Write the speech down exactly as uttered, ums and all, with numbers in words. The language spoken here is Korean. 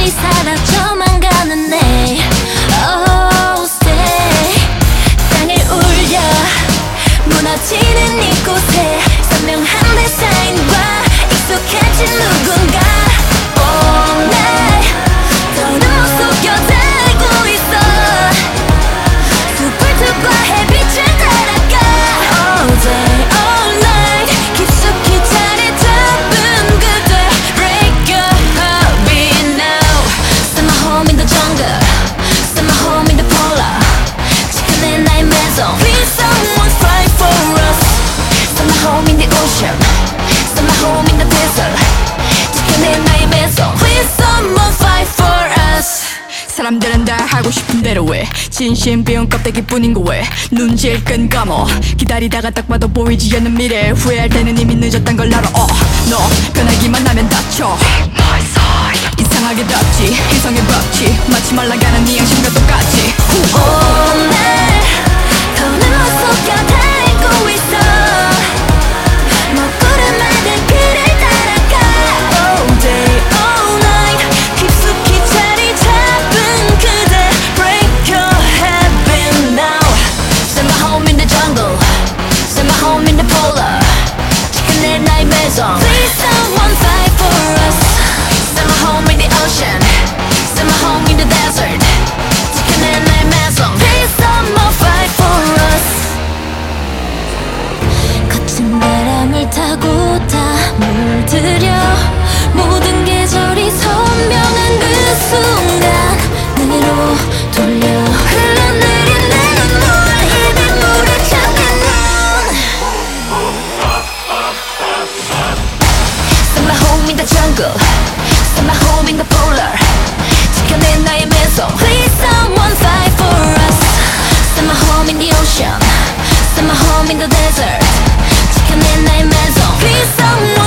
빨리 사라져만 가는 내 Oh stay 땅을 울려 무너지는 이곳에 선명한 데사인과 익숙해진 누군가 All night 더는 못 속여 달고 있어 숲을 햇빛을 따라가 All day all night 깊숙이 자리 잡은 그대 Break your heartbeat now Send my home in the jungle Send my home in the polar 지켜내 나의 매성 Please someone fight for us Send my home in the ocean Send my home in the desert 지켜내 나의 매성 Please someone fight for us 사람들은 다 하고 싶은 대로 해 진심 비운 껍데기뿐인 거왜 눈질끈 감어 기다리다가 딱 봐도 보이지 않는 미래 후회할 때는 이미 늦었단 걸 알아 어, 너 변하기만 하면 다쳐 이상하게 덥지 희성의 법칙 마치 말라가는 네 양심과 똑같이 All night 더는 못 속여 달고 있어 먹구름마다 그를 따라가 All day all night 깊숙이 자리 잡은 그대 Break your habit now Send my home in the jungle Send my home in the polar 지켜내 나의 매성 Please someone fight for us Send my home in the ocean Send my home in the desert 지켜내 나의 매성 Please someone fight for us 거친 바람을 타고 다 물들여 모든 계절이 선명한 그 순간 내게로 돌려 흘러내린 내 눈물 이 빗물을 찾는 넌 Send my home in the jungle Send my home in the polar 지켜내 나의 매성 Please someone fight for us Send my home in the ocean Send my home in the desert 지켜내 나의 매성 Please someone